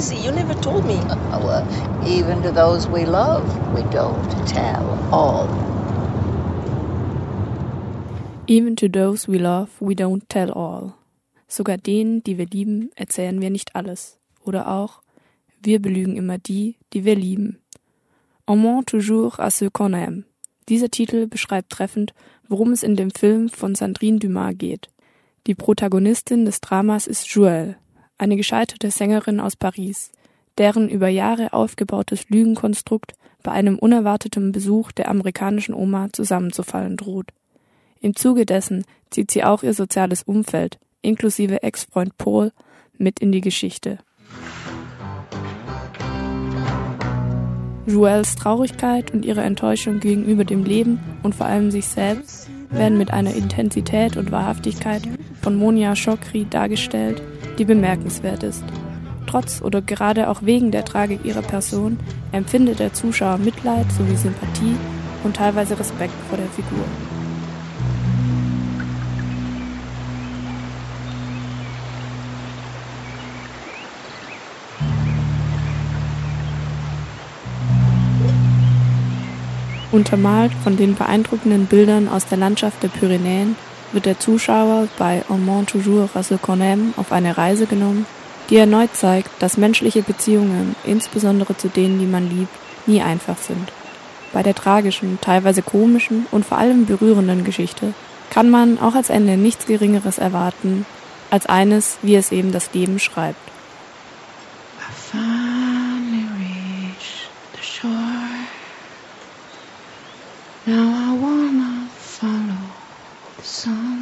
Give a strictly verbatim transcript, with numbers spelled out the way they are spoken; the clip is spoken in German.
crazy. You never told me. Well, even to those we love, we don't tell all. Even to those we love, we don't tell all. Sogar denen, die wir lieben, erzählen wir nicht alles. Oder auch, wir belügen immer die, die wir lieben. On ment toujours à ceux qu'on aime. Dieser Titel beschreibt treffend, worum es in dem Film von Sandrine Dumas geht. Die Protagonistin des Dramas ist Joelle, eine gescheiterte Sängerin aus Paris, deren über Jahre aufgebautes Lügenkonstrukt bei einem unerwarteten Besuch der amerikanischen Oma zusammenzufallen droht. Im Zuge dessen zieht sie auch ihr soziales Umfeld, inklusive Ex-Freund Paul, mit in die Geschichte. Joelles Traurigkeit und ihre Enttäuschung gegenüber dem Leben und vor allem sich selbst werden mit einer Intensität und Wahrhaftigkeit von Monia Chokri dargestellt, die bemerkenswert ist. Trotz oder gerade auch wegen der Tragik ihrer Person empfindet der Zuschauer Mitleid sowie Sympathie und teilweise Respekt vor der Figur. Untermalt von den beeindruckenden Bildern aus der Landschaft der Pyrenäen wird der Zuschauer bei On ment toujours à ceux qu'on aime auf eine Reise genommen, die erneut zeigt, dass menschliche Beziehungen, insbesondere zu denen, die man liebt, nie einfach sind. Bei der tragischen, teilweise komischen und vor allem berührenden Geschichte kann man auch als Ende nichts Geringeres erwarten, als eines, wie es eben das Leben schreibt. I finally reached the shore. Now I wanna follow the sun.